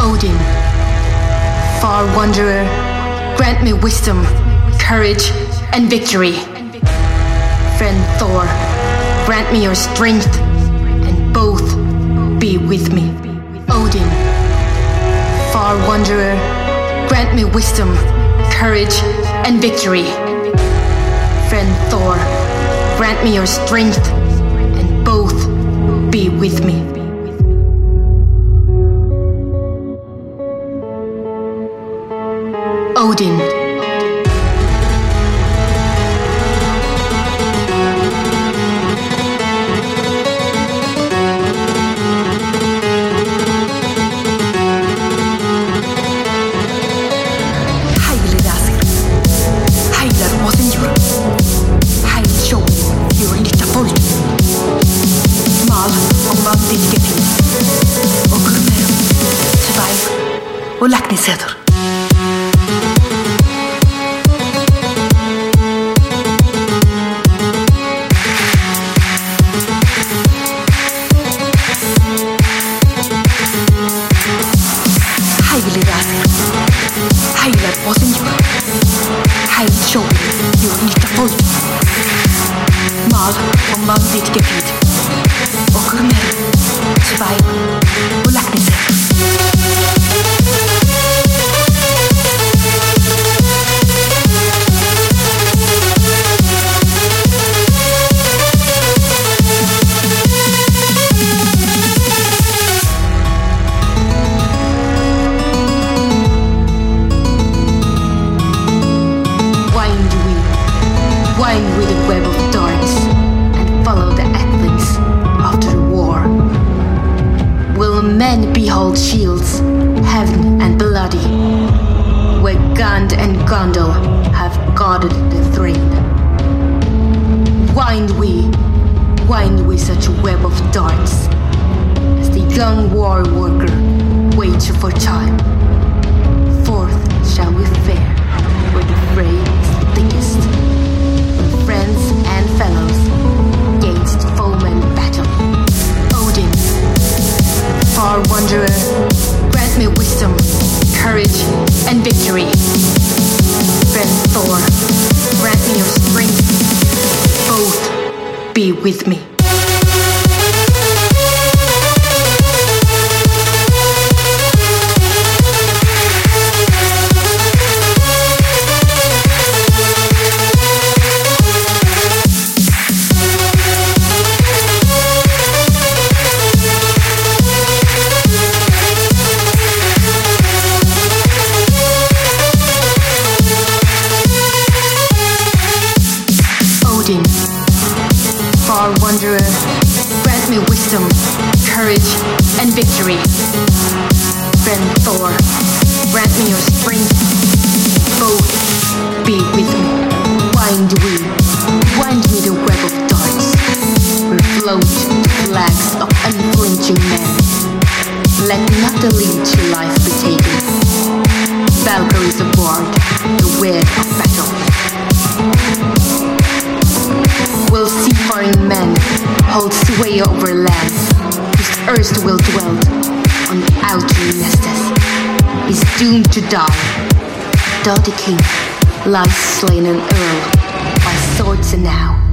Odin, far wanderer, grant me wisdom, courage, and victory. Friend Thor, grant me your strength, and both be with me. Odin, far wanderer, grant me wisdom, courage, and victory. Friend Thor, grant me your strength, and both be with me. Odin. Og Lækningsæter. Heilig raser, heiler på sin jord. Heil sjål, jord nytta folk. Mal og mann ditt gebiet. Og kurmer, tvei og Lækningsæter. Wind with a web of darts and follow the athletes after the war. Will men behold shields, heavy and bloody, where Gand and Gondel have guarded the throne? Wind we such a web of darts, as the young war worker waits for time. Forth shall we fare, where the fray is the thickest. Friends and fellows, against foemen battle. Odin, far wanderer, grant me wisdom, courage, and victory. Friend Thor, grant me your strength. Both be with me. Far wanderer, grant me wisdom, courage, and victory. Friend Thor, grant me your strength. Both be with me. Wind me the web of darts, where float the flags of unflinching men. Let not the lead to life be taken. Valkyries aboard the wheel of battle. Will seafaring men hold sway over lands whose erst will dwell on the outer nestes, is doomed to die, though the king lies slain an earl by swords enow.